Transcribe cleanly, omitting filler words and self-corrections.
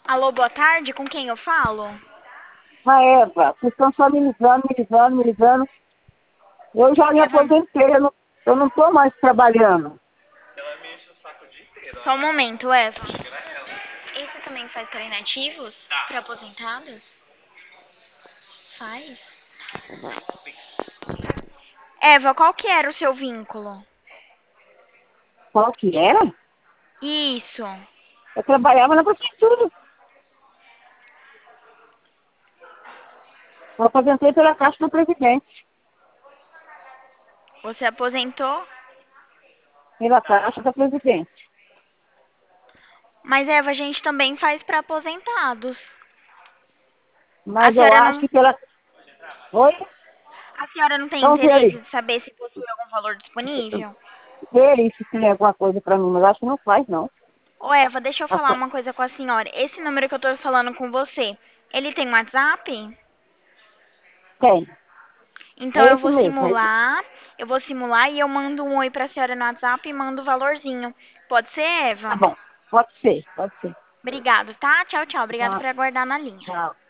Alô, boa tarde, com quem eu falo? A Eva, vocês estão só me ligando. Eu já me Eva, aposentei, eu não estou mais trabalhando. só um momento, Eva. Esse também faz para inativos? Para aposentados? Faz? Eva, qual que era o seu vínculo? Qual que era? Isso. Eu trabalhava na prefeitura. Eu aposentei pela Caixa do Presidente. Você aposentou? Pela Caixa da Presidente. Mas, Eva, a gente também faz para aposentados. A Mas eu senhora acho não, que pela... Oi? a senhora não tem Então vê interesse aí. de saber se possui algum valor disponível? Vê aí se tem alguma coisa para mim, mas eu acho que não faz, não. Ô, Eva, deixa eu A falar uma coisa com a senhora. Esse número que eu tô falando com você, ele tem WhatsApp? Tem. Então É esse mesmo. eu vou simular e eu mando um oi pra senhora no WhatsApp e mando o valorzinho. Pode ser, Tá Eva? bom. Pode ser, pode ser. Obrigado, tá? Tchau, tchau. Obrigado Tá, por aguardar na linha. tchau.